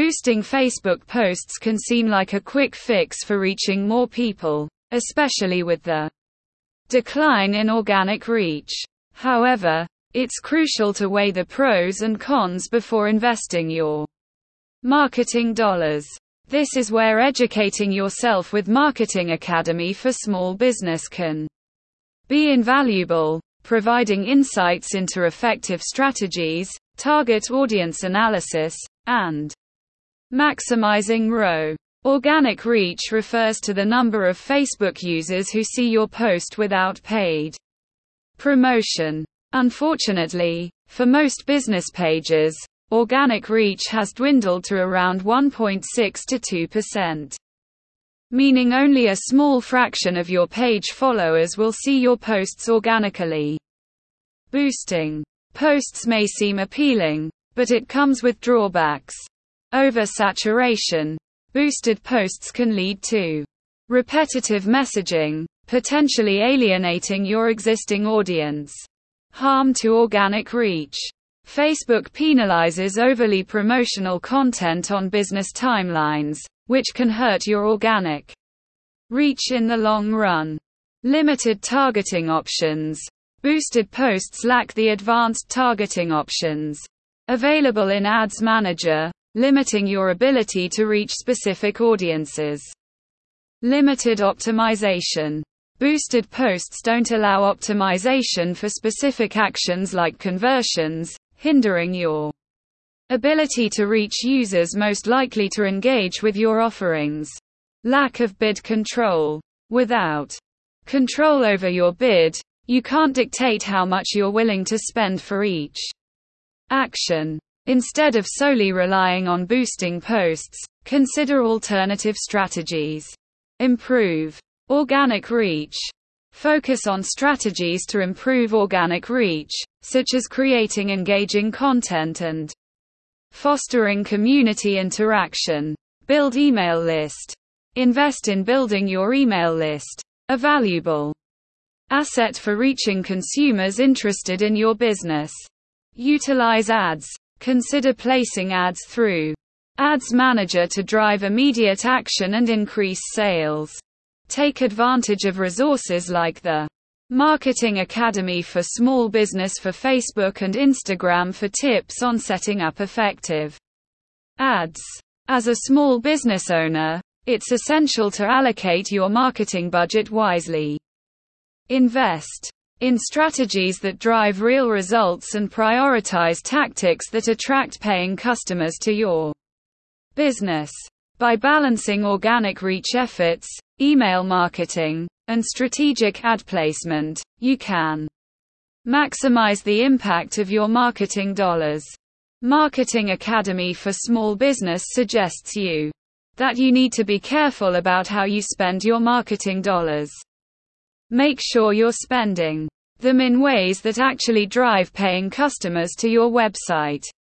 Boosting Facebook posts can seem like a quick fix for reaching more people, especially with the decline in organic reach. However, it's crucial to weigh the pros and cons before investing your marketing dollars. This is where educating yourself with Marketing Academy for Small Business can be invaluable, providing insights into effective strategies, target audience analysis, and maximizing ROI. Organic reach refers to the number of Facebook users who see your post without paid promotion. Unfortunately, for most business pages, organic reach has dwindled to around 1.6 to 2%. Meaning only a small fraction of your page followers will see your posts organically. Boosting posts may seem appealing, but it comes with drawbacks. Oversaturation. Boosted posts can lead to repetitive messaging, potentially alienating your existing audience. Harm to organic reach. Facebook penalizes overly promotional content on business timelines, which can hurt your organic reach in the long run. Limited targeting options. Boosted posts lack the advanced targeting options available in Ads Manager, limiting your ability to reach specific audiences. Limited optimization. Boosted posts don't allow optimization for specific actions like conversions, hindering your ability to reach users most likely to engage with your offerings. Lack of bid control. Without control over your bid, you can't dictate how much you're willing to spend for each action. Instead of solely relying on boosting posts, consider alternative strategies. Improve organic reach. Focus on strategies to improve organic reach, such as creating engaging content and fostering community interaction. Build email list. Invest in building your email list, a valuable asset for reaching consumers interested in your business. Utilize ads. Consider placing ads through Ads Manager to drive immediate action and increase sales. Take advantage of resources like the Marketing Academy for Small Business for Facebook and Instagram for tips on setting up effective ads. As a small business owner, it's essential to allocate your marketing budget wisely. Invest in strategies that drive real results and prioritize tactics that attract paying customers to your business. By balancing organic reach efforts, email marketing, and strategic ad placement, you can maximize the impact of your marketing dollars. Marketing Academy for Small Business suggests that you need to be careful about how you spend your marketing dollars. Make sure you're spending them in ways that actually drive paying customers to your website.